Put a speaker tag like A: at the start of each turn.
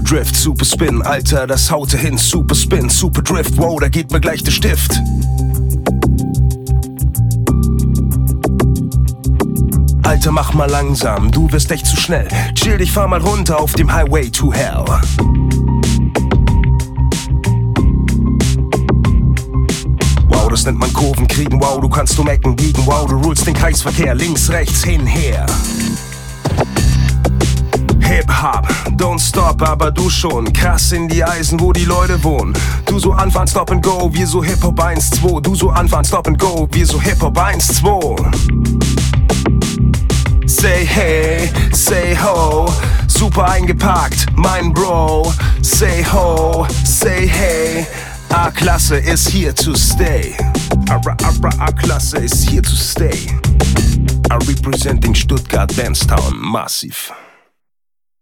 A: Drift, Super Spin, Alter, das haute hin. Super Spin, Super Drift, wow, da geht mir gleich der Stift. Alter, mach mal langsam, du wirst echt zu schnell. Chill dich, fahr mal runter auf dem Highway to Hell. Wow, das nennt man Kurven kriegen, wow, du kannst um Ecken biegen, wow, du rulst den Kreisverkehr, links, rechts, hin, her. Hip-Hop, don't stop, aber du schon. Krass in die Eisen, wo die Leute wohnen. Du so anfahren, stop and go, wir so Hip-Hop 1-2. Du so anfahren, stop and go, wir so Hip-Hop 1-2. Say hey, say ho, super eingepackt, mein Bro. Say ho, say hey, A-Klasse is here to stay. A-Klasse is here to stay. I'm representing Stuttgart, Bandstown, massiv.